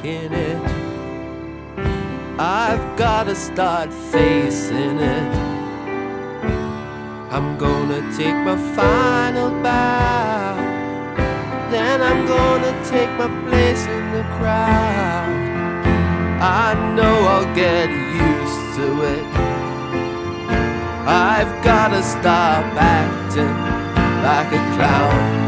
faking it. I've gotta start facing it. I'm gonna take my final bow, then I'm gonna take my place in the crowd. I know I'll get used to it. I've gotta stop acting like a clown.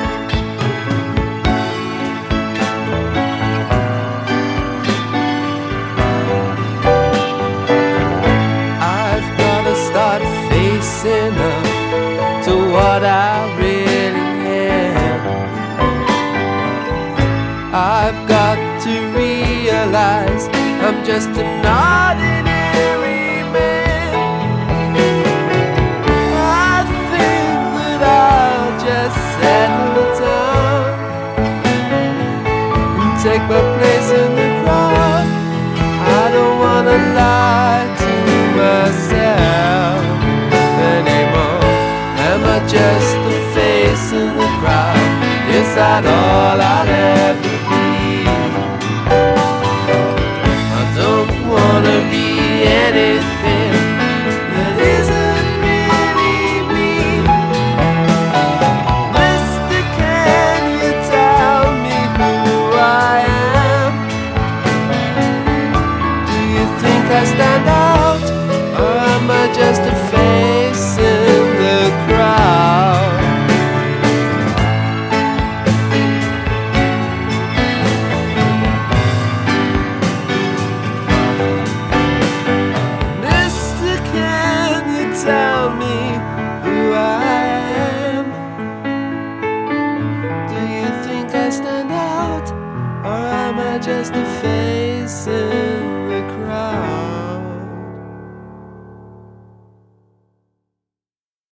Start facing up to what I really am. I've got to realize I'm just an ordinary man. I think that I'll just settle down and take my place in the crowd. I don't wanna lie to myself anymore. Am I just a face in the crowd? Is that all I'll ever be? I don't wanna be anything that isn't really me. Mister, can you tell me who I am? Do you think I stand out, or am I just a face in the crowd? Mister, can you tell me who I am? Do you think I stand out, or am I just a face in